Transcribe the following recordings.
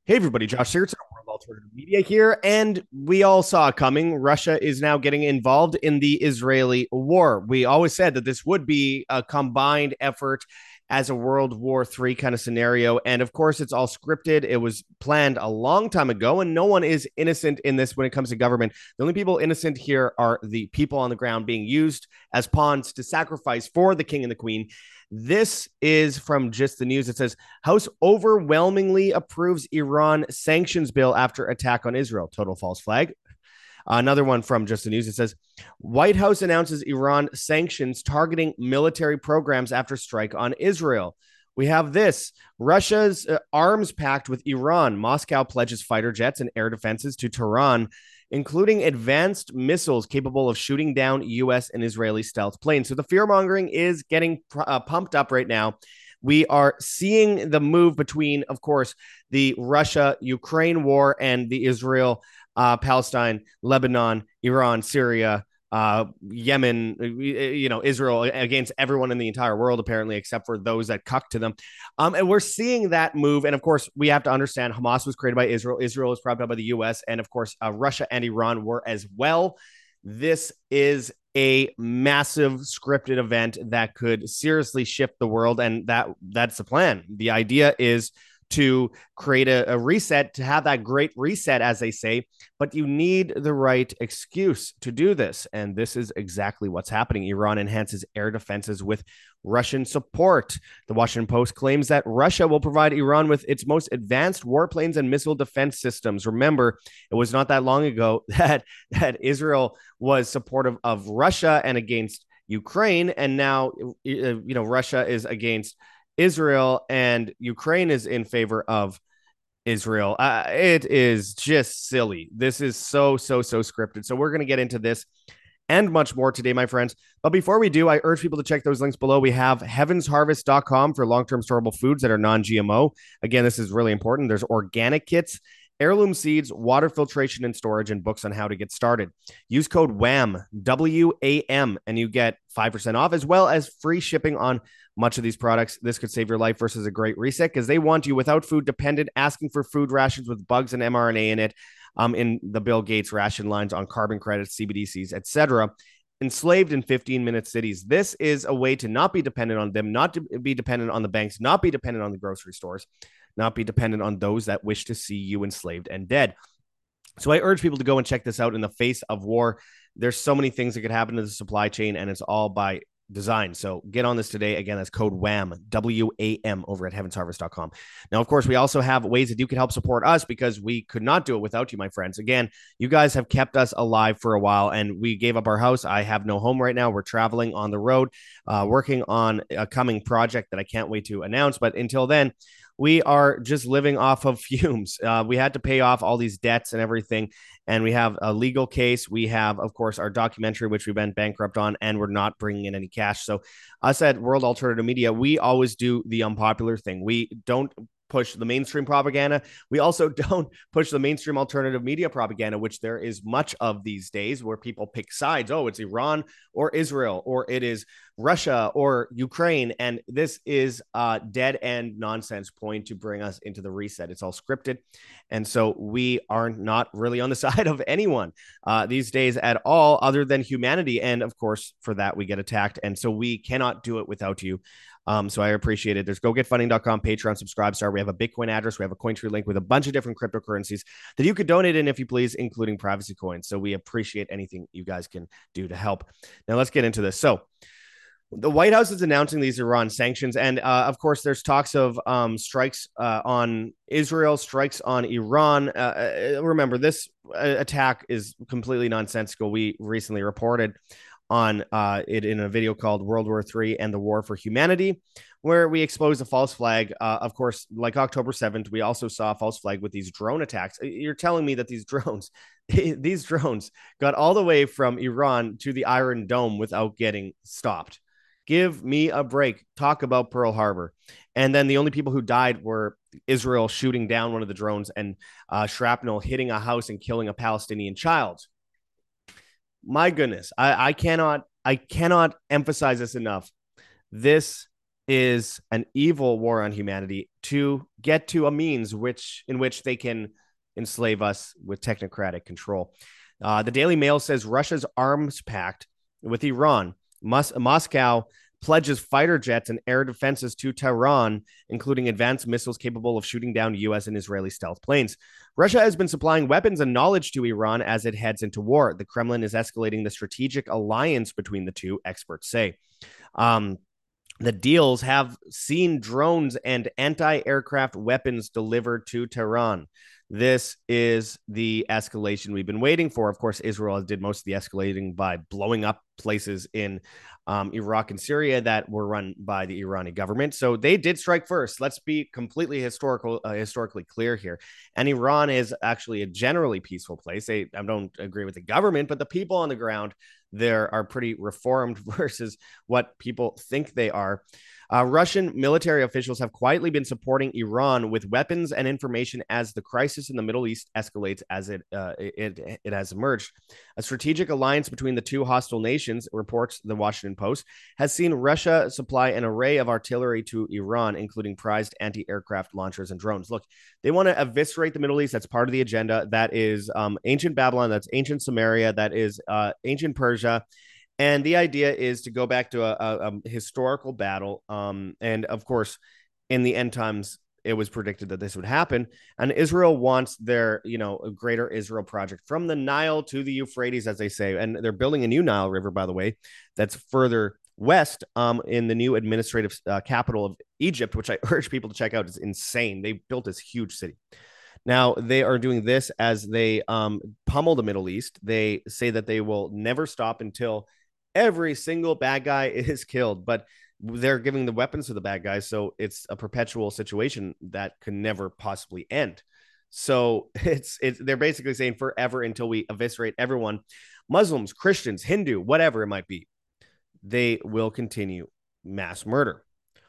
Hey everybody, Josh Sigurdson, World Alternative Media here, and we all saw it coming. Russia is now getting involved in the Israeli war. We always said that this would be a combined effort as a World War III kind of scenario, and of course, it's all scripted. It was planned a long time ago, and no one is innocent in this when it comes to government. The only people innocent here are the people on the ground being used as pawns to sacrifice for the king and the queen. This is from Just the News. It says House overwhelmingly approves Iran sanctions bill after attack on Israel. Total false flag. Another one from Just the News. It says White House announces Iran sanctions targeting military programs after strike on Israel. We have this Russia's arms pact with Iran. Moscow pledges fighter jets and air defenses to Tehran, including advanced missiles capable of shooting down U.S. and Israeli stealth planes. So the fear mongering is getting pumped up right now. We are seeing the move between, of course, the Russia Ukraine war and the Israel Palestine, Lebanon, Iran, Syria, Yemen, Israel against everyone in the entire world, apparently, except for those that cuck to them. And we're seeing that move. And of course, we have to understand Hamas was created by Israel. Israel was propped up by the US. And of course, Russia and Iran were as well. This is a massive scripted event that could seriously shift the world. And that's the plan. The idea is to create a reset, to have that great reset, as they say, but you need the right excuse to do this. And this is exactly what's happening. Iran enhances air defenses with Russian support. The Washington Post claims that Russia will provide Iran with its most advanced warplanes and missile defense systems. Remember, it was not that long ago that Israel was supportive of Russia and against Ukraine, and now Russia is against Israel and Ukraine is in favor of Israel. It is just silly. This is so scripted. So we're going to get into this and much more today, my friends. But before we do, I urge people to check those links below. We have heavensharvest.com for long-term storable foods that are non-GMO. Again, this is really important. There's organic kits, heirloom seeds, water filtration and storage, and books on how to get started. Use code WAM, WAM, and you get 5% off, as well as free shipping on much of these products. This could save your life versus a great reset, because they want you without food dependent, asking for food rations with bugs and mRNA in it, in the Bill Gates ration lines on carbon credits, CBDCs, etc. Enslaved in 15-minute cities. This is a way to not be dependent on them, not to be dependent on the banks, not be dependent on the grocery stores, not be dependent on those that wish to see you enslaved and dead. So I urge people to go and check this out in the face of war. There's so many things that could happen to the supply chain, and it's all by design. So get on this today. Again, that's code WAM, WAM, over at heavensharvest.com. Now, of course, we also have ways that you can help support us, because we could not do it without you, my friends. Again, you guys have kept us alive for a while, and we gave up our house. I have no home right now. We're traveling on the road, working on a coming project that I can't wait to announce. But until then, we are just living off of fumes. We had to pay off all these debts and everything. And we have a legal case. We have, of course, our documentary, which we've been bankrupt on, and we're not bringing in any cash. So us at World Alternative Media, we always do the unpopular thing. We don't push the mainstream propaganda. We also don't push the mainstream alternative media propaganda, which there is much of these days, where people pick sides. Oh, it's Iran or Israel, or it is Russia or Ukraine. And this is a dead end nonsense point to bring us into the reset. It's all scripted. And so we are not really on the side of anyone these days at all, other than humanity. And of course, for that, we get attacked. And so we cannot do it without you. So I appreciate it. There's gogetfunding.com, Patreon, Subscribestar. We have a Bitcoin address. We have a Cointree link with a bunch of different cryptocurrencies that you could donate in if you please, including privacy coins. So we appreciate anything you guys can do to help. Now let's get into this. So the White House is announcing these Iran sanctions. And of course, there's talks of strikes on Israel, strikes on Iran. Remember, this attack is completely nonsensical. We recently reported on it in a video called World War III and the War for Humanity, where we exposed a false flag. Of course, like October 7th, we also saw a false flag with these drone attacks. You're telling me that these drones, these drones got all the way from Iran to the Iron Dome without getting stopped? Give me a break. Talk about Pearl Harbor. And then the only people who died were Israel shooting down one of the drones, and shrapnel hitting a house and killing a Palestinian child. My goodness, I cannot emphasize this enough. This is an evil war on humanity to get to a means in which they can enslave us with technocratic control. The Daily Mail says Russia's arms pact with Iran, Moscow pledges fighter jets and air defenses to Tehran, including advanced missiles capable of shooting down U.S. and Israeli stealth planes. Russia has been supplying weapons and knowledge to Iran as it heads into war. The Kremlin is escalating the strategic alliance between the two, experts say. The deals have seen drones and anti-aircraft weapons delivered to Tehran. This is the escalation we've been waiting for. Of course, Israel did most of the escalating by blowing up places in Iraq and Syria that were run by the Iranian government. So they did strike first. Let's be completely historically clear here. And Iran is actually a generally peaceful place. I don't agree with the government, but the people on the ground there are pretty reformed versus what people think they are. Russian military officials have quietly been supporting Iran with weapons and information as the crisis in the Middle East escalates as it has emerged. A strategic alliance between the two hostile nations, reports the Washington Post, has seen Russia supply an array of artillery to Iran, including prized anti-aircraft launchers and drones. Look, they want to eviscerate the Middle East. That's part of the agenda. That is ancient Babylon. That's ancient Samaria. That is ancient Persia. And the idea is to go back to a historical battle. And of course, in the end times, it was predicted that this would happen. And Israel wants their, greater Israel project from the Nile to the Euphrates, as they say. And they're building a new Nile River, by the way, that's further west in the new administrative capital of Egypt, which I urge people to check out. It's insane. They built this huge city. Now, they are doing this as they pummel the Middle East. They say that they will never stop until every single bad guy is killed, but they're giving the weapons to the bad guys. So it's a perpetual situation that can never possibly end. So they're basically saying forever until we eviscerate everyone, Muslims, Christians, Hindu, whatever it might be, they will continue mass murder,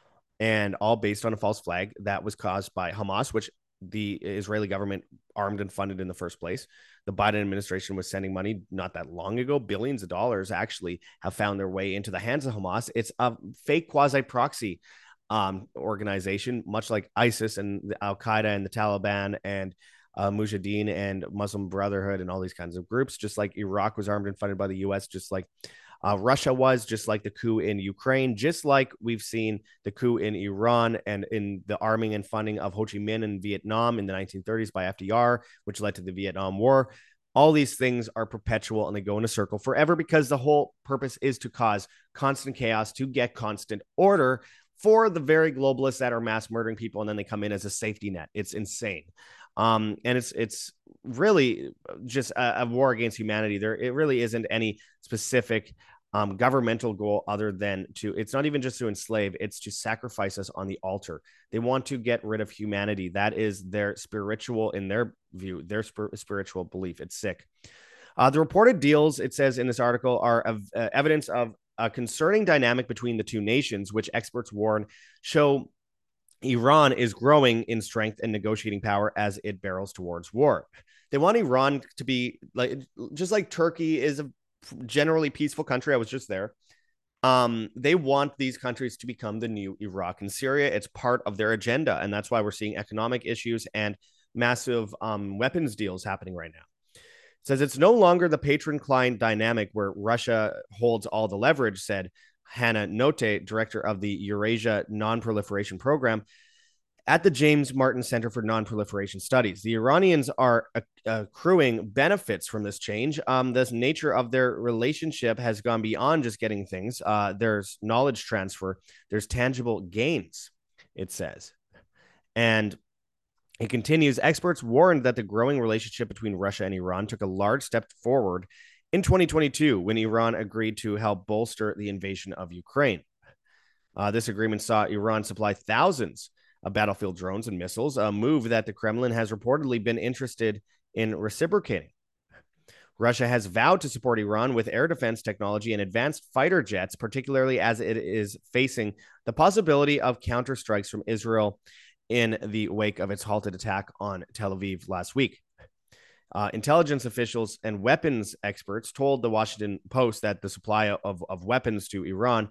and all based on a false flag that was caused by Hamas, which the Israeli government armed and funded in the first place. The Biden administration was sending money not that long ago. Billions of dollars actually have found their way into the hands of Hamas. It's a fake quasi-proxy organization, much like ISIS and Al-Qaeda and the Taliban and Mujahideen and Muslim Brotherhood and all these kinds of groups, just like Iraq was armed and funded by the U.S., just like Russia was, just like the coup in Ukraine, just like we've seen the coup in Iran and in the arming and funding of Ho Chi Minh in Vietnam in the 1930s by FDR, which led to the Vietnam War. All these things are perpetual and they go in a circle forever because the whole purpose is to cause constant chaos, to get constant order for the very globalists that are mass murdering people, and then they come in as a safety net. It's insane. And it's really just a war against humanity. It really isn't any specific governmental goal other than it's not even just to enslave, it's to sacrifice us on the altar. They want to get rid of humanity. That is their spiritual, in their view, their spiritual belief. It's sick. The reported deals, it says in this article, are evidence of a concerning dynamic between the two nations, which experts warn show Iran is growing in strength and negotiating power as it barrels towards war. They want Iran to be just like Turkey is a generally peaceful country. I was just there. They want these countries to become the new Iraq and Syria. It's part of their agenda. And that's why we're seeing economic issues and massive weapons deals happening right now. It says it's no longer the patron-client dynamic where Russia holds all the leverage, said Hannah Note, director of the Eurasia Non-Proliferation Program at the James Martin Center for Non-Proliferation Studies. The Iranians are accruing benefits from this change. The nature of their relationship has gone beyond just getting things. There's knowledge transfer. There's tangible gains, it says. And it continues, experts warned that the growing relationship between Russia and Iran took a large step forward in 2022, when Iran agreed to help bolster the invasion of Ukraine. This agreement saw Iran supply thousands of battlefield drones and missiles, a move that the Kremlin has reportedly been interested in reciprocating. Russia has vowed to support Iran with air defense technology and advanced fighter jets, particularly as it is facing the possibility of counterstrikes from Israel in the wake of its halted attack on Tel Aviv last week. Intelligence officials and weapons experts told the Washington Post that the supply of weapons to Iran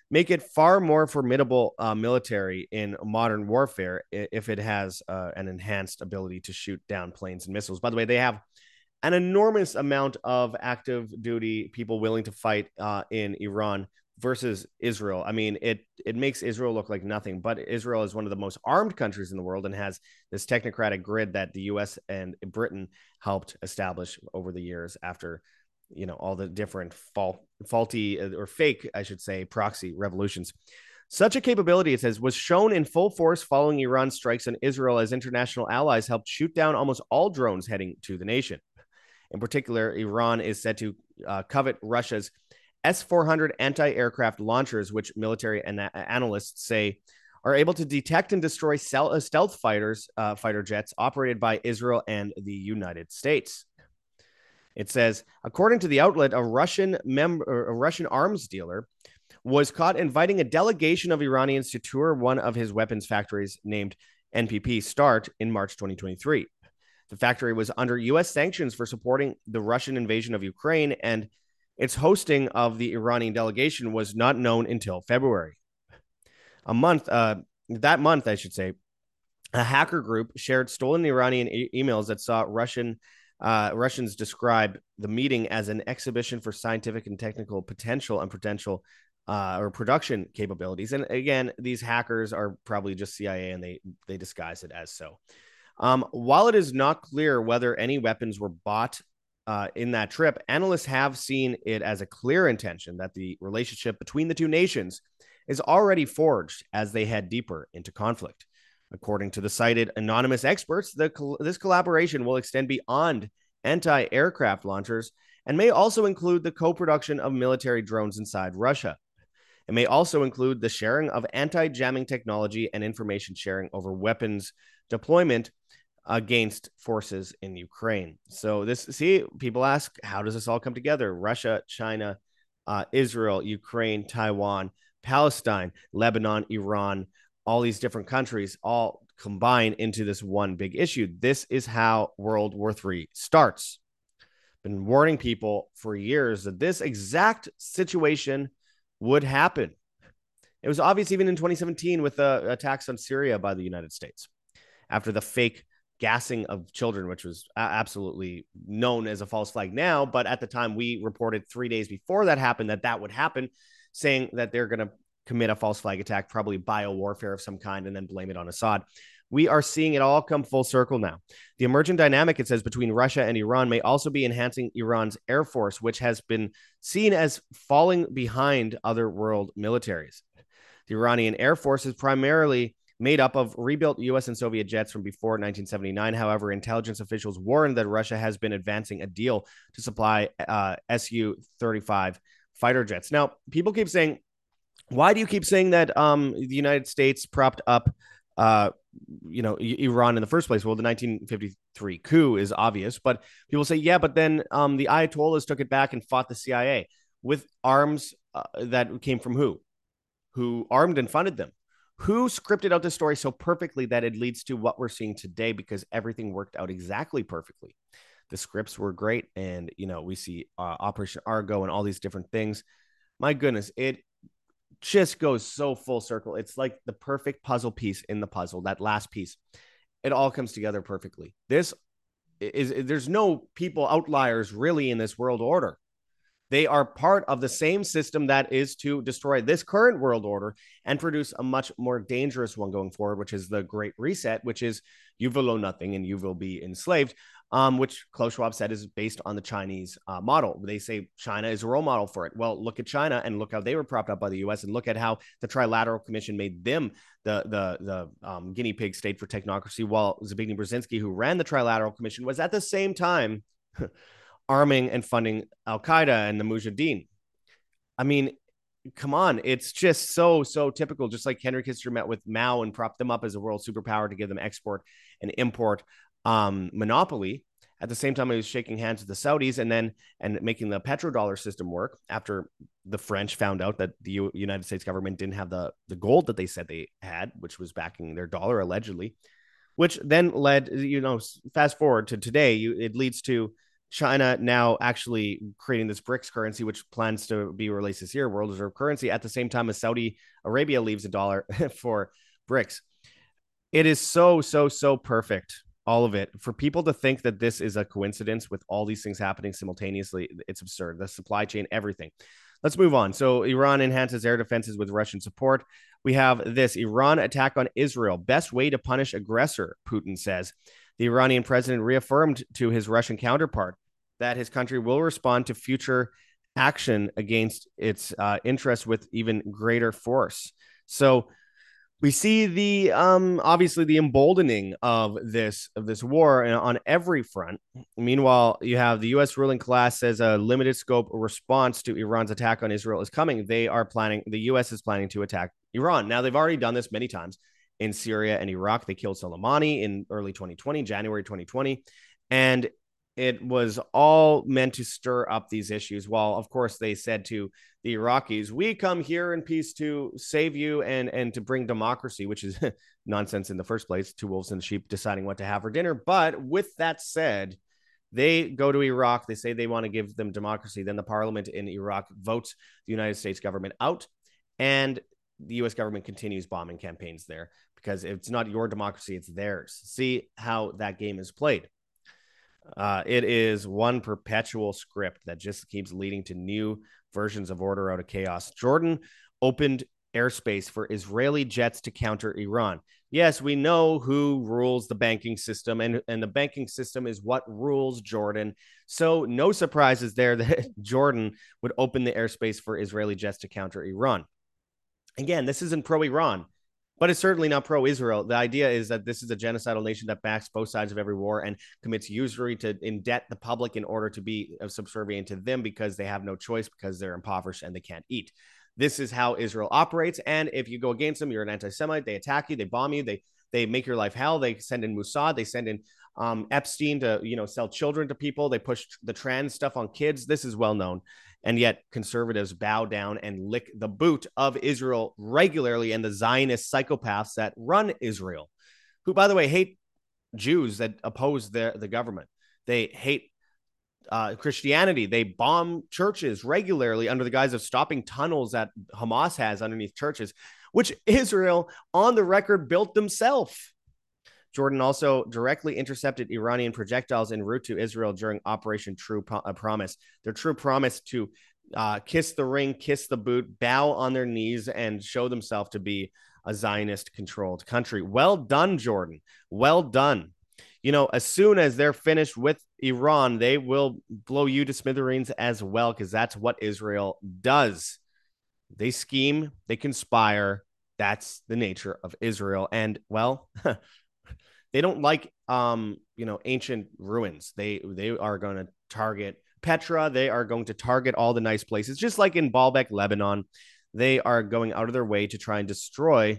make it far more formidable military in modern warfare if it has an enhanced ability to shoot down planes and missiles. By the way, they have an enormous amount of active duty people willing to fight in Iran versus Israel. I mean, it makes Israel look like nothing, but Israel is one of the most armed countries in the world and has this technocratic grid that the US and Britain helped establish over the years after all the different faulty or fake, I should say, proxy revolutions. Such a capability, it says, was shown in full force following Iran's strikes on Israel as international allies helped shoot down almost all drones heading to the nation. In particular, Iran is said to covet Russia's S-400 anti-aircraft launchers, which military analysts say are able to detect and destroy stealth fighter jets operated by Israel and the United States. It says, according to the outlet, a Russian arms dealer was caught inviting a delegation of Iranians to tour one of his weapons factories named NPP Start in March 2023. The factory was under U.S. sanctions for supporting the Russian invasion of Ukraine, and its hosting of the Iranian delegation was not known until February. That month, I should say, a hacker group shared stolen Iranian emails that saw Russians describe the meeting as an exhibition for scientific and technical potential and or production capabilities. And again, these hackers are probably just CIA, and they disguise it as so. While it is not clear whether any weapons were bought in that trip, analysts have seen it as a clear intention that the relationship between the two nations is already forged as they head deeper into conflict. According to the cited anonymous experts, this collaboration will extend beyond anti-aircraft launchers and may also include the co-production of military drones inside Russia. It may also include the sharing of anti-jamming technology and information sharing over weapons deployment against forces in Ukraine. So people ask, how does this all come together? Russia, China, Israel, Ukraine, Taiwan, Palestine, Lebanon, Iran, all these different countries all combine into this one big issue. This is how World War III starts. Been warning people for years that this exact situation would happen. It was obvious even in 2017 with the attacks on Syria by the United States after the fake gassing of children, which was absolutely known as a false flag now. But at the time, we reported 3 days before that happened that would happen, saying that they're going to commit a false flag attack, probably bio warfare of some kind, and then blame it on Assad. We are seeing it all come full circle now. The emergent dynamic, it says, between Russia and Iran may also be enhancing Iran's air force, which has been seen as falling behind other world militaries. The Iranian Air Force is primarily made up of rebuilt U.S. and Soviet jets from before 1979. However, intelligence officials warned that Russia has been advancing a deal to supply Su-35 fighter jets. Now, people keep saying, why do you keep saying that the United States propped up Iran in the first place? Well, the 1953 coup is obvious, but people say, yeah, but then the Ayatollahs took it back and fought the CIA with arms that came from who armed and funded them, who scripted out the story so perfectly that it leads to what we're seeing today, because everything worked out exactly perfectly. The scripts were great, and we see Operation Argo and all these different things. My goodness, it just goes so full circle. It's like the perfect puzzle piece in the puzzle. That last piece, it all comes together perfectly. There's no people outliers really in this world order. They are part of the same system that is to destroy this current world order and produce a much more dangerous one going forward, which is the Great Reset, which is you will know nothing and you will be enslaved, which Klaus Schwab said is based on the Chinese model. They say China is a role model for it. Well, look at China and look how they were propped up by the U.S. and look at how the Trilateral Commission made them the guinea pig state for technocracy, while Zbigniew Brzezinski, who ran the Trilateral Commission, was at the same time arming and funding Al-Qaeda and the Mujahideen. I mean, come on. It's just so typical. Just like Henry Kissinger met with Mao and propped them up as a world superpower to give them export and import monopoly. At the same time, he was shaking hands with the Saudis and making the petrodollar system work after the French found out that the United States government didn't have the gold that they said they had, which was backing their dollar allegedly, which then led, fast forward to today, it leads to China now actually creating this BRICS currency, which plans to be released this year, world reserve currency, at the same time as Saudi Arabia leaves a dollar for BRICS. It is so perfect. All of it. For people to think that this is a coincidence with all these things happening simultaneously, it's absurd. The supply chain, everything. Let's move on. So Iran enhances air defenses with Russian support. We have this Iran attack on Israel. Best way to punish aggressor, Putin says. The Iranian president reaffirmed to his Russian counterpart that his country will respond to future action against its interests with even greater force. So we see the obviously the emboldening of this war on every front. Meanwhile, you have the U.S. ruling class says a limited scope response to Iran's attack on Israel is coming. The U.S. is planning to attack Iran. Now, they've already done this many times in Syria and Iraq. They killed Soleimani in early 2020, January 2020, and it was all meant to stir up these issues. While, of course, they said to the Iraqis, we come here in peace to save you and to bring democracy, which is nonsense in the first place. Two wolves and a sheep deciding what to have for dinner. But with that said, they go to Iraq. They say they want to give them democracy. Then the parliament in Iraq votes the United States government out. And the U.S. government continues bombing campaigns there because it's not your democracy, it's theirs. See how that game is played. It is one perpetual script that just keeps leading to new versions of order out of chaos. Jordan opened airspace for Israeli jets to counter Iran. Yes, we know who rules the banking system, and the banking system is what rules Jordan. So no surprises there that Jordan would open the airspace for Israeli jets to counter Iran. Again, this isn't pro-Iran, but it's certainly not pro-Israel. The idea is that this is a genocidal nation that backs both sides of every war and commits usury to indebt the public in order to be subservient to them because they have no choice because they're impoverished and they can't eat. This is how Israel operates. And if you go against them, you're an anti-Semite. They attack you. They bomb you. They make your life hell. They send in Mossad. They send in Epstein to sell children to people. They push the trans stuff on kids. This is well known. And yet conservatives bow down and lick the boot of Israel regularly and the Zionist psychopaths that run Israel, who, by the way, hate Jews that oppose the government. They hate Christianity. They bomb churches regularly under the guise of stopping tunnels that Hamas has underneath churches, which Israel, on the record, built themselves. Jordan also directly intercepted Iranian projectiles en route to Israel during Operation True Promise. Their true promise to kiss the ring, kiss the boot, bow on their knees, and show themselves to be a Zionist-controlled country. Well done, Jordan. Well done. As soon as they're finished with Iran, they will blow you to smithereens as well, because that's what Israel does. They scheme, they conspire. That's the nature of Israel. And, well, they don't like ancient ruins. They are going to target Petra. They are going to target all the nice places, just like in Baalbek, Lebanon. They are going out of their way to try and destroy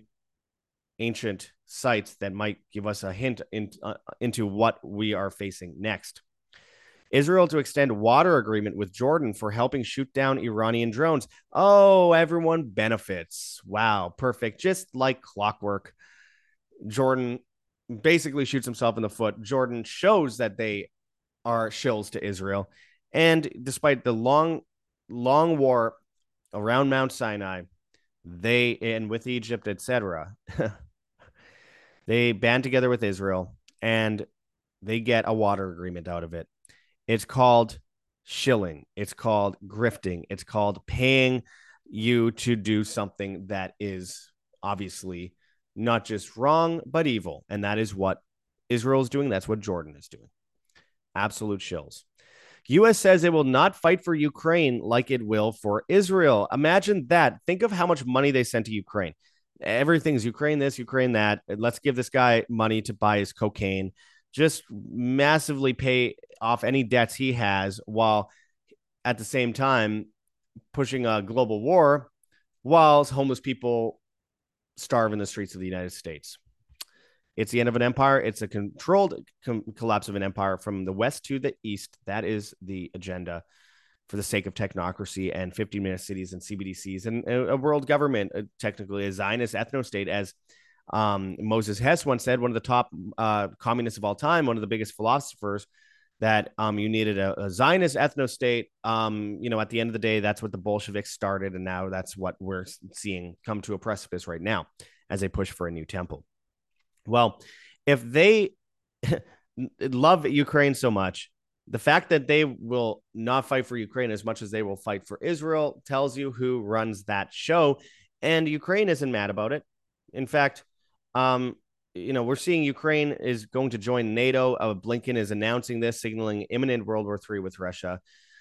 ancient sites that might give us a hint into what we are facing next. Israel to extend water agreement with Jordan for helping shoot down Iranian drones. Oh, everyone benefits. Wow, perfect. Just like clockwork. Jordan basically shoots himself in the foot. Jordan shows that they are shills to Israel. And despite the long war around Mount Sinai, and with Egypt, etc., they band together with Israel and they get a water agreement out of it. It's called shilling. It's called grifting. It's called paying you to do something that is obviously not just wrong, but evil. And that is what Israel is doing. That's what Jordan is doing. Absolute shills. U.S. says it will not fight for Ukraine like it will for Israel. Imagine that. Think of how much money they sent to Ukraine. Everything's Ukraine this, Ukraine that. Let's give this guy money to buy his cocaine. Just massively pay off any debts he has while at the same time pushing a global war while homeless people starve in the streets of the United States. It's the end of an empire. It's a controlled collapse of an empire from the west to the east. That is the agenda for the sake of technocracy and 15-minute cities and CBDCs and a world government, technically a Zionist ethno-state, as Moses Hess once said, one of the top communists of all time, one of the biggest philosophers, that you needed a Zionist ethno state. At the end of the day, that's what the Bolsheviks started, and now that's what we're seeing come to a precipice right now as they push for a new temple. Well, if they love Ukraine so much, the fact that they will not fight for Ukraine as much as they will fight for Israel tells you who runs that show. And Ukraine isn't mad about it. In fact, um, we're seeing Ukraine is going to join NATO. Blinken is announcing this, signaling imminent World War III with Russia.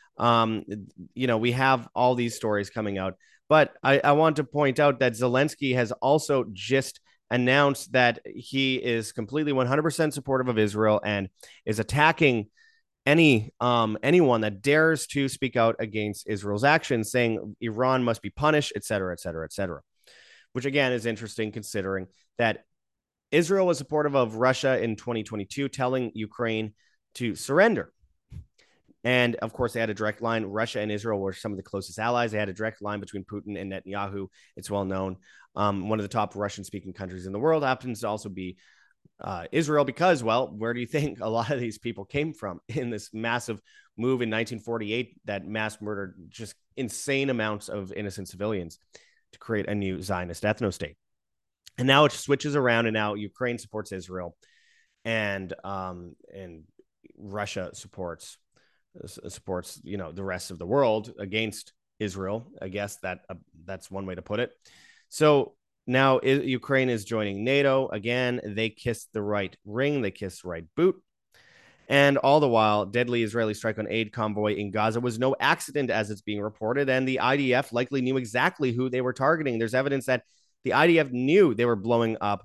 We have all these stories coming out, but I want to point out that Zelensky has also just announced that he is completely 100% supportive of Israel and is attacking anyone that dares to speak out against Israel's actions, saying Iran must be punished, et cetera, et cetera, et cetera. Which again is interesting considering that Israel was supportive of Russia in 2022, telling Ukraine to surrender. And of course, they had a direct line. Russia and Israel were some of the closest allies. They had a direct line between Putin and Netanyahu. It's well known. One of the top Russian speaking countries in the world happens to also be Israel because, well, where do you think a lot of these people came from in this massive move in 1948 that mass murdered just insane amounts of innocent civilians to create a new Zionist ethno state? And now it switches around, and now Ukraine supports Israel, and Russia supports the rest of the world against Israel. I guess that's one way to put it. So now Ukraine is joining NATO again. They kissed the right ring, they kissed the right boot. And all the while, deadly Israeli strike on aid convoy in Gaza was no accident, as it's being reported. And the IDF likely knew exactly who they were targeting. There's evidence that the IDF knew they were blowing up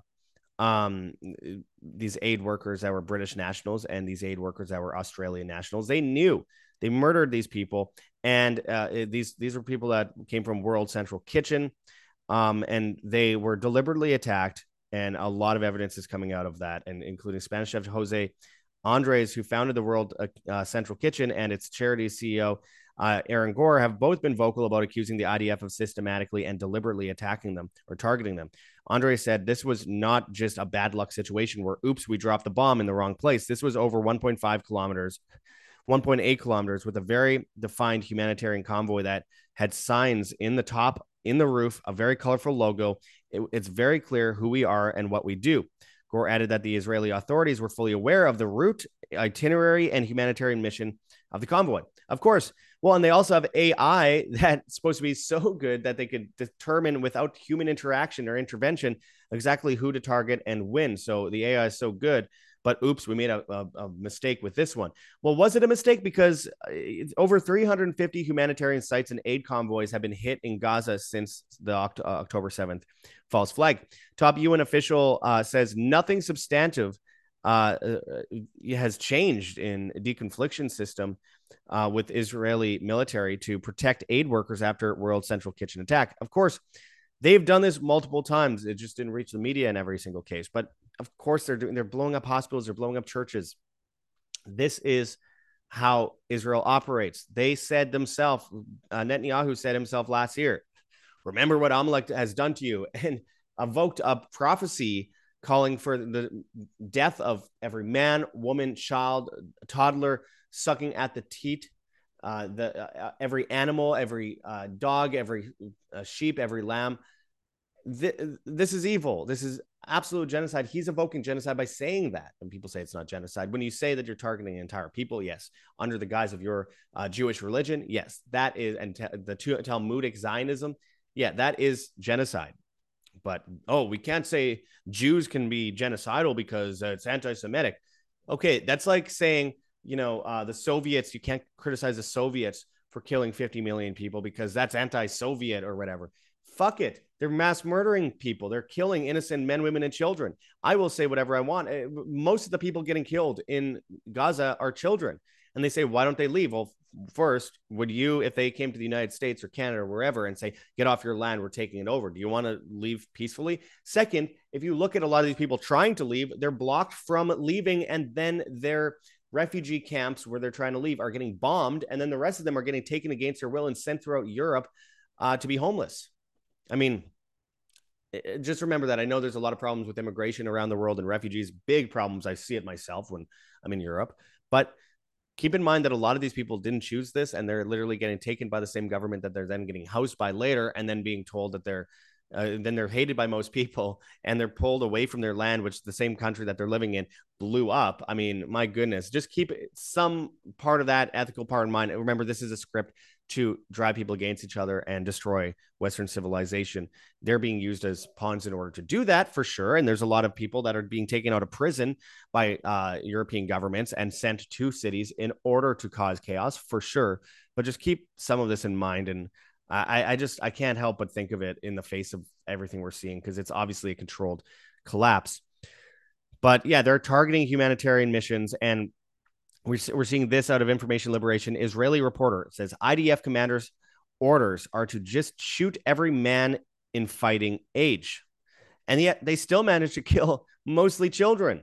these aid workers that were British nationals and these aid workers that were Australian nationals. They knew they murdered these people. And these were people that came from World Central Kitchen. And they were deliberately attacked. And a lot of evidence is coming out of that, and including Spanish chef Jose Andres, who founded the World Central Kitchen, and its charity CEO, Aaron Gore, have both been vocal about accusing the IDF of systematically and deliberately attacking them or targeting them. Andre said this was not just a bad luck situation where, oops, we dropped the bomb in the wrong place. This was over 1.5 kilometers, 1.8 kilometers with a very defined humanitarian convoy that had signs in the top, in the roof, a very colorful logo. It's very clear who we are and what we do. Gore added that the Israeli authorities were fully aware of the route, itinerary, and humanitarian mission of the convoy. Of course. Well, and they also have AI that's supposed to be so good that they could determine without human interaction or intervention exactly who to target and when. So the AI is so good. But oops, we made a mistake with this one. Well, was it a mistake? Because over 350 humanitarian sites and aid convoys have been hit in Gaza since the October 7th false flag. Top UN official says nothing substantive has changed in deconfliction system with Israeli military to protect aid workers after World Central Kitchen attack. Of course, they've done this multiple times. It just didn't reach the media in every single case. But of course, they're blowing up hospitals, they're blowing up churches. This is how Israel operates. They said themselves, Netanyahu said himself last year, remember what Amalek has done to you, and evoked a prophecy calling for the death of every man, woman, child, toddler, sucking at the teat, every animal, every dog, every sheep, every lamb. This is evil. This is absolute genocide. He's evoking genocide by saying that. And people say it's not genocide. When you say that you're targeting entire people, yes, under the guise of your Jewish religion, yes, that is, and the Talmudic Zionism, yeah, that is genocide. But, we can't say Jews can be genocidal because it's anti-Semitic. Okay, that's like saying, the Soviets, you can't criticize the Soviets for killing 50 million people because that's anti-Soviet or whatever. Fuck it. They're mass murdering people. They're killing innocent men, women, and children. I will say whatever I want. Most of the people getting killed in Gaza are children. And they say, why don't they leave? Well, first, would you, if they came to the United States or Canada or wherever and say, get off your land, we're taking it over, do you want to leave peacefully? Second, if you look at a lot of these people trying to leave, they're blocked from leaving, and then their refugee camps where they're trying to leave are getting bombed, and then the rest of them are getting taken against their will and sent throughout Europe to be homeless. I mean, just remember that. I know there's a lot of problems with immigration around the world and refugees, big problems. I see it myself when I'm in Europe. But keep in mind that a lot of these people didn't choose this, and they're literally getting taken by the same government that they're then getting housed by later, and then being told that then they're hated by most people, and they're pulled away from their land, which the same country that they're living in blew up. I mean, my goodness, just keep some part of that ethical part in mind. Remember, this is a script to drive people against each other and destroy Western civilization. They're being used as pawns in order to do that, for sure. And there's a lot of people that are being taken out of prison by European governments and sent to cities in order to cause chaos, for sure. But just keep some of this in mind. And I can't help but think of it in the face of everything we're seeing, because it's obviously a controlled collapse. But yeah, they're targeting humanitarian missions, and we're seeing this out of Information Liberation. Israeli reporter says IDF commanders' orders are to just shoot every man in fighting age, and yet they still manage to kill mostly children.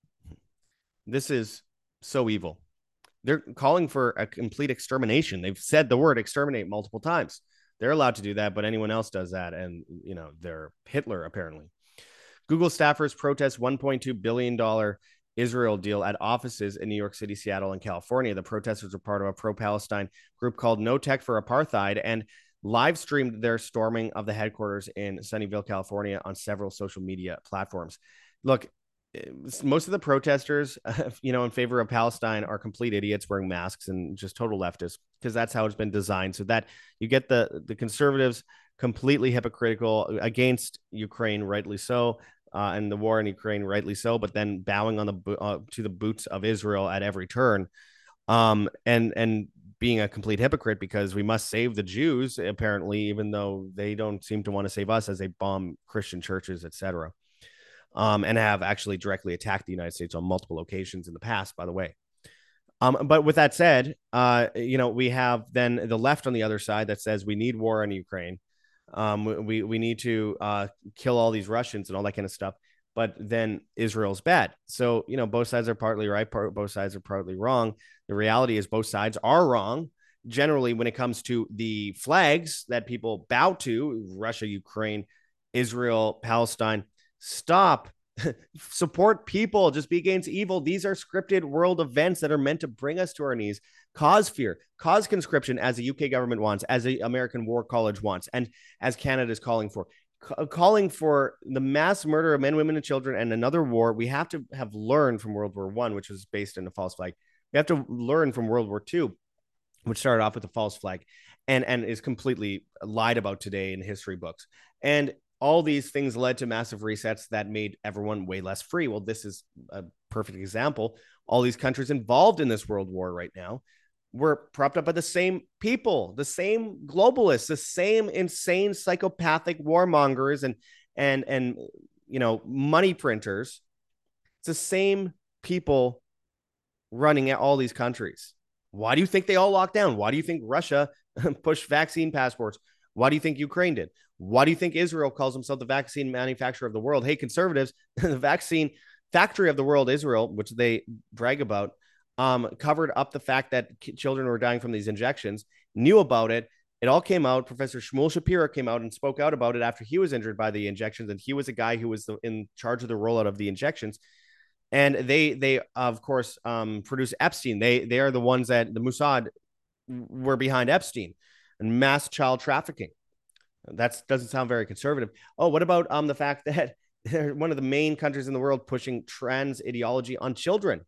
This is so evil. They're calling for a complete extermination. They've said the word exterminate multiple times. They're allowed to do that, but anyone else does that, and they're Hitler apparently. Google staffers protest $1.2 billion Israel deal at offices in New York City, Seattle, and California. The protesters are part of a pro-Palestine group called No Tech for Apartheid, and live streamed their storming of the headquarters in Sunnyvale, California on several social media platforms. Look, most of the protesters, in favor of Palestine are complete idiots wearing masks and just total leftists, because that's how it's been designed. So that you get the conservatives completely hypocritical against Ukraine, rightly so, and the war in Ukraine, rightly so, but then bowing on to the boots of Israel at every turn, and being a complete hypocrite, because we must save the Jews, apparently, even though they don't seem to want to save us as they bomb Christian churches, etc. And have actually directly attacked the United States on multiple occasions in the past, by the way. But with that said, we have then the left on the other side that says we need war in Ukraine. We need to kill all these Russians and all that kind of stuff. But then Israel's bad. So, both sides are partly right. Both sides are partly wrong. The reality is both sides are wrong. Generally, when it comes to the flags that people bow to, Russia, Ukraine, Israel, Palestine, stop. Support people. Just be against evil. These are scripted world events that are meant to bring us to our knees, cause fear, cause conscription, as the UK government wants, as the American War College wants, and as Canada is calling for. Calling for the mass murder of men, women, and children, and another war. We have to have learned from World War I, which was based in a false flag. We have to learn from World War II, which started off with a false flag, and is completely lied about today in history books. And all these things led to massive resets that made everyone way less free. Well, this is a perfect example. All these countries involved in this world war right now were propped up by the same people, the same globalists, the same insane psychopathic warmongers and money printers. It's the same people running at all these countries. Why do you think they all locked down? Why do you think Russia pushed vaccine passports? Why do you think Ukraine did? Why do you think Israel calls himself the vaccine manufacturer of the world? Hey, conservatives, the vaccine factory of the world, Israel, which they brag about, covered up the fact that children were dying from these injections, knew about it. It all came out. Professor Shmuel Shapira came out and spoke out about it after he was injured by the injections, and he was a guy who was in charge of the rollout of the injections. And they of course produce Epstein. They are the ones that the Mossad were behind Epstein and mass child trafficking. That doesn't sound very conservative. Oh, what about the fact that they're one of the main countries in the world pushing trans ideology on children?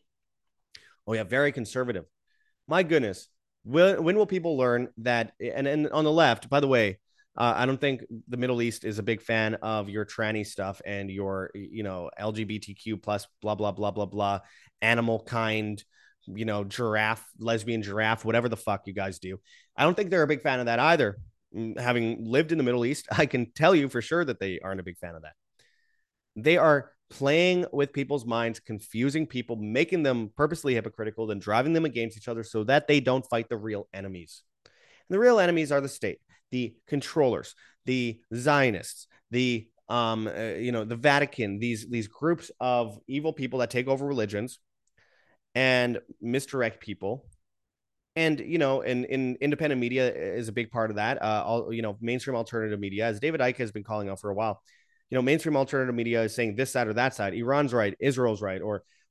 Oh yeah, very conservative. My goodness. When will people learn that? And on the left, by the way, I don't think the Middle East is a big fan of your tranny stuff and your, LGBTQ plus blah, blah, blah, blah, blah, animal kind, giraffe, lesbian giraffe, whatever the fuck you guys do. I don't think they're a big fan of that either. Having lived in the Middle East, I can tell you for sure that they aren't a big fan of that. They are playing with people's minds, confusing people, making them purposely hypocritical, then driving them against each other so that they don't fight the real enemies. And the real enemies are the state, the controllers, the Zionists, the the Vatican, these groups of evil people that take over religions and misdirect people. And in independent media is a big part of that. Mainstream alternative media, as David Icke has been calling out for a while. Mainstream alternative media is saying this side or that side. Iran's right, Israel's right, or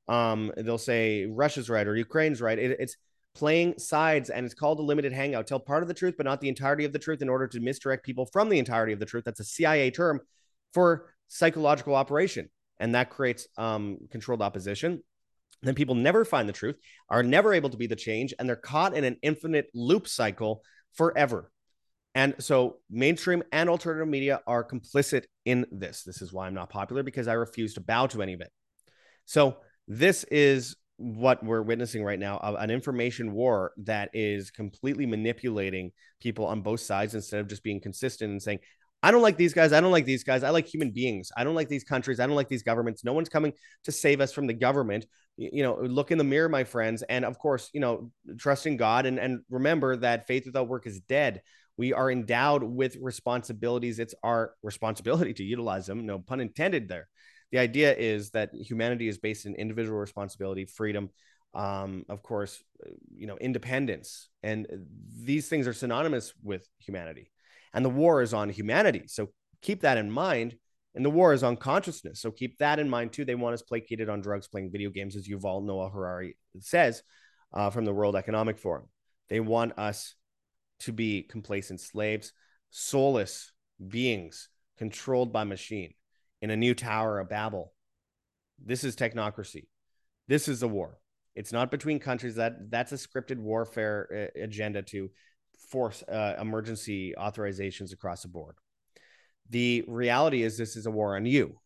They'll say Russia's right or Ukraine's right. It's playing sides, and it's called a limited hangout. Tell part of the truth, but not the entirety of the truth, in order to misdirect people from the entirety of the truth. That's a CIA term for psychological operation, and that creates controlled opposition. Then people never find the truth, are never able to be the change, and they're caught in an infinite loop cycle forever. And so mainstream and alternative media are complicit in this. This is why I'm not popular, because I refuse to bow to any of it. So this is what we're witnessing right now, an information war that is completely manipulating people on both sides, instead of just being consistent and saying, I don't like these guys. I don't like these guys. I like human beings. I don't like these countries. I don't like these governments. No one's coming to save us from the government. Look in the mirror, my friends. And of course, trust in God, and remember that faith without work is dead. We are endowed with responsibilities. It's our responsibility to utilize them. No pun intended there. The idea is that humanity is based in individual responsibility, freedom, of course, independence. And these things are synonymous with humanity. And the war is on humanity. So keep that in mind. And the war is on consciousness. So keep that in mind too. They want us placated on drugs, playing video games, as Yuval Noah Harari says from the World Economic Forum. They want us to be complacent slaves, soulless beings controlled by machine in a new Tower of Babel. This is technocracy. This is a war. It's not between countries. That's a scripted warfare agenda to force emergency authorizations across the board. The reality is, this is a war on you.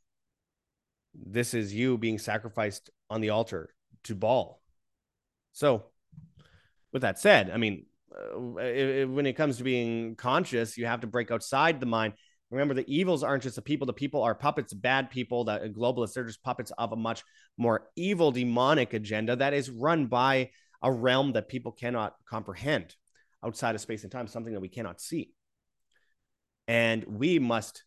This is you being sacrificed on the altar to Baal. So with that said, I mean, when it comes to being conscious, you have to break outside the mind. Remember, the evils aren't just the people. The people are puppets, bad people, the globalists. They're just puppets of a much more evil, demonic agenda that is run by a realm that people cannot comprehend, outside of space and time, something that we cannot see. And we must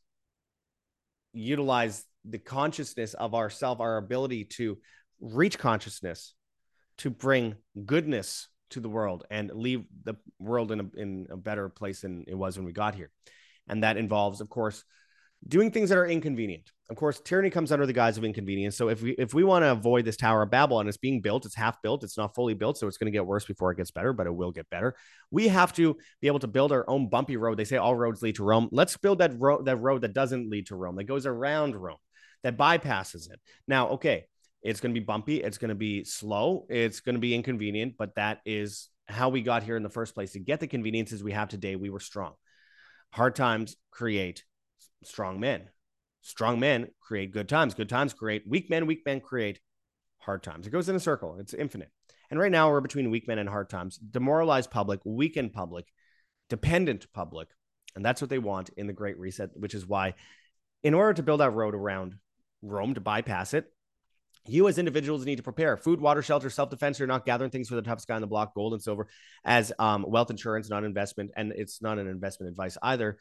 utilize the consciousness of ourself, our ability to reach consciousness, to bring goodness to the world and leave the world in a better place than it was when we got here. And that involves, of course, doing things that are inconvenient. Of course, tyranny comes under the guise of inconvenience. So if we want to avoid this Tower of Babel, and it's being built, it's half built, it's not fully built, so it's going to get worse before it gets better, but it will get better. We have to be able to build our own bumpy road. They say all roads lead to Rome. Let's build that road that doesn't lead to Rome, that goes around Rome, that bypasses it. Now, okay, it's going to be bumpy, it's going to be slow, it's going to be inconvenient, but that is how we got here in the first place. To get the conveniences we have today, we were strong. Hard times create strong men. Strong men create good times. Good times create weak men. Weak men create hard times. It goes in a circle. It's infinite. And right now we're between weak men and hard times. Demoralized public, weakened public, dependent public. And that's what they want in the Great Reset, which is why, in order to build that road around Rome, to bypass it, you as individuals need to prepare food, water, shelter, self-defense. You're not gathering things for the toughest guy on the block, gold and silver, as wealth insurance, not investment. And it's not an investment advice either.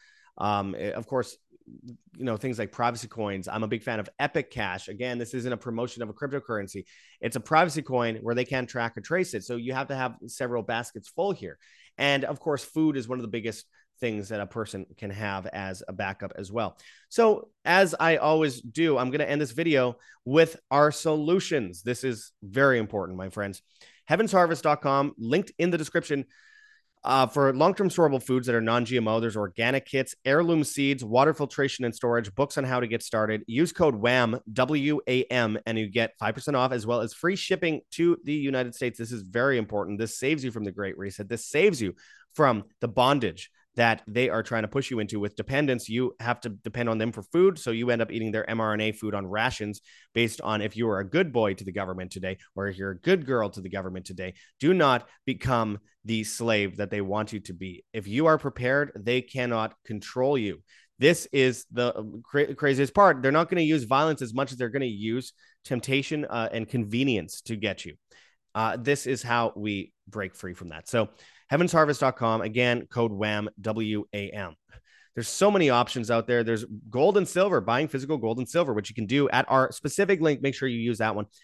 Of course, things like privacy coins. I'm a big fan of Epic Cash. Again, this isn't a promotion of a cryptocurrency. It's a privacy coin where they can't track or trace it. So you have to have several baskets full here. And of course, food is one of the biggest things that a person can have as a backup as well. So as I always do, I'm going to end this video with our solutions. This is very important, my friends. Heavensharvest.com, linked in the description. For long-term storable foods that are non-GMO, there's organic kits, heirloom seeds, water filtration and storage, books on how to get started. Use code WAM, W-A-M, and you get 5% off, as well as free shipping to the United States. This is very important. This saves you from the Great Reset. This saves you from the bondage that they are trying to push you into with dependence. You have to depend on them for food, so you end up eating their mRNA food on rations based on if you are a good boy to the government today, or if you're a good girl to the government today. Do not become the slave that they want you to be. If you are prepared, they cannot control you. This is the craziest part. They're not going to use violence as much as they're going to use temptation and convenience to get you. This is how we break free from that. So heavensharvest.com, again, code WAM, W-A-M. There's so many options out there. There's gold and silver, buying physical gold and silver, which you can do at our specific link. Make sure you use that one.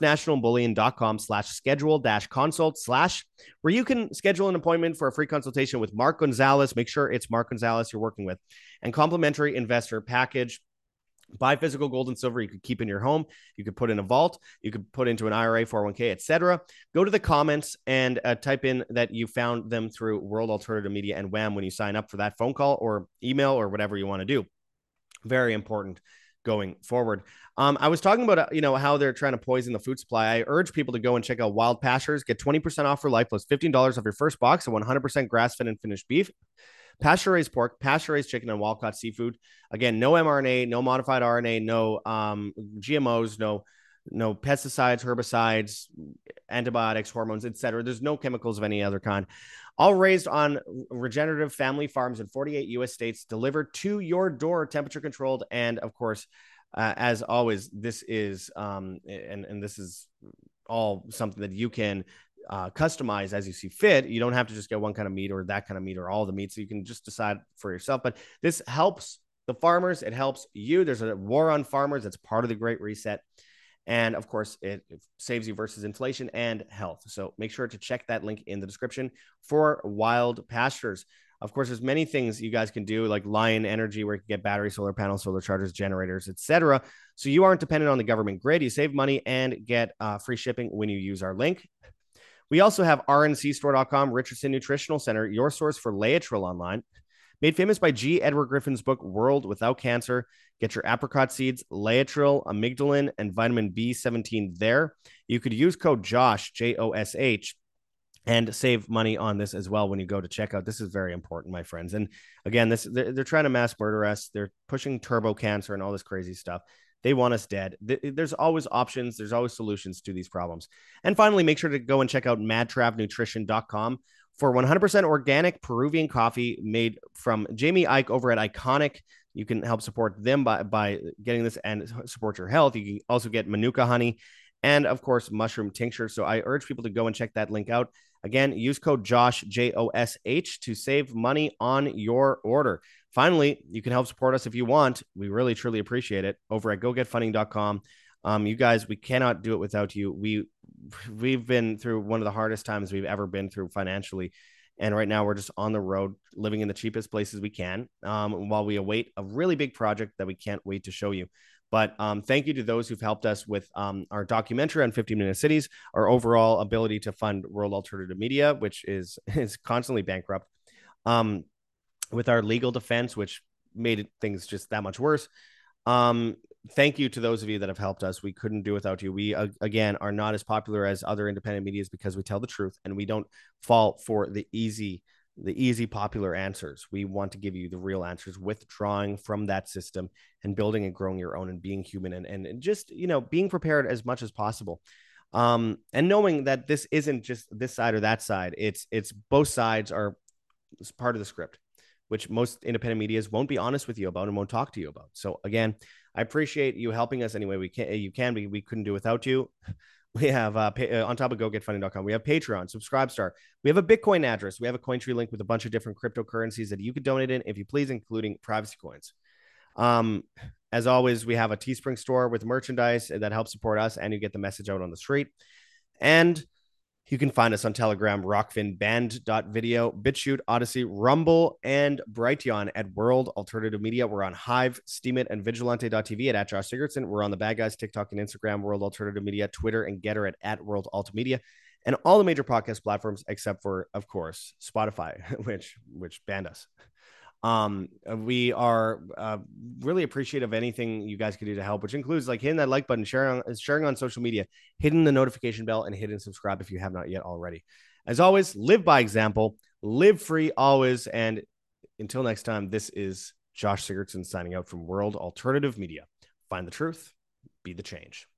firstnationalbullion.com/schedule-consult/ where you can schedule an appointment for a free consultation with Mark Gonzalez. Make sure it's Mark Gonzalez you're working with, and complimentary investor package. Buy physical gold and silver you could keep in your home. You could put in a vault. You could put into an IRA, 401k, etc. Go to the comments and type in that you found them through World Alternative Media and Wham when you sign up for that phone call or email or whatever you want to do. Very important going forward. I was talking about how they're trying to poison the food supply. I urge people to go and check out Wild Pastures. Get 20% off for life plus $15 off your first box of 100% grass-fed and finished beef, pasture-raised pork, pasture-raised chicken, and wild-caught seafood. Again, no mRNA, no modified RNA, no GMOs, no pesticides, herbicides, antibiotics, hormones, etc. There's no chemicals of any other kind. All raised on regenerative family farms in 48 U.S. states, delivered to your door, temperature controlled, and of course, as always, this is and this is all something that you can customize as you see fit. You don't have to just get one kind of meat or that kind of meat or all the meat. So you can just decide for yourself. But this helps the farmers. It helps you. There's a war on farmers. That's part of the Great Reset. And of course, it saves you versus inflation and health. So make sure to check that link in the description for Wild Pastures. Of course, there's many things you guys can do, like Lion Energy, where you can get battery, solar panels, solar chargers, generators, etc. So you aren't dependent on the government grid. You save money and get free shipping when you use our link. We also have rncstore.com, Richardson Nutritional Center, your source for Laetrile online. Made famous by G. Edward Griffin's book, World Without Cancer. Get your apricot seeds, Laetrile, amygdalin, and vitamin B17 there. You could use code JOSH, Josh, and save money on this as well when you go to checkout. This is very important, my friends. And again, they're trying to mass murder us. They're pushing turbo cancer and all this crazy stuff. They want us dead. There's always options. There's always solutions to these problems. And finally, make sure to go and check out madtravnutrition.com for 100% organic Peruvian coffee made from Jamie Ike over at Iconic. You can help support them by getting this and support your health. You can also get Manuka honey and, of course, mushroom tincture. So I urge people to go and check that link out. Again, use code JOSH, Josh, to save money on your order. Finally, you can help support us if you want. We really, truly appreciate it over at gogetfunding.com. You guys, we cannot do it without you. We've been through one of the hardest times we've ever been through financially. And right now we're just on the road, living in the cheapest places we can, while we await a really big project that we can't wait to show you. But thank you to those who've helped us with our documentary on 15-minute cities, our overall ability to fund World Alternative Media, which is constantly bankrupt, with our legal defense, which made things just that much worse. Thank you to those of you that have helped us. We couldn't do without you. We, again, are not as popular as other independent medias because we tell the truth and we don't fall for the easy popular answers. We want to give you the real answers, withdrawing from that system and building and growing your own and being human and just, being prepared as much as possible. And knowing that this isn't just this side or that side. It's both sides are part of the script, which most independent medias won't be honest with you about and won't talk to you about. So again, I appreciate you helping us any way we can. We couldn't do without you. We have on top of gogetfunding.com, we have Patreon, Subscribestar. We have a Bitcoin address. We have a Cointree link with a bunch of different cryptocurrencies that you could donate in if you please, including privacy coins. As always, we have a Teespring store with merchandise that helps support us, and you get the message out on the street. And you can find us on Telegram, Rockfin, Band.video, BitChute, Odyssey, Rumble, and Brighteon at World Alternative Media. We're on Hive, Steemit, and Vigilante.tv at Josh Sigurdsson. We're on the Bad Guys, TikTok and Instagram, World Alternative Media, Twitter, and Getter at World Alt Media, and all the major podcast platforms except for, of course, Spotify, which banned us. We are really appreciative of anything you guys can do to help, which includes like hitting that like button, sharing on social media, hitting the notification bell, and hitting subscribe if you have not yet already. As always, live by example, live free always. And until next time, this is Josh Sigurdsson signing out from World Alternative Media. Find the truth, be the change.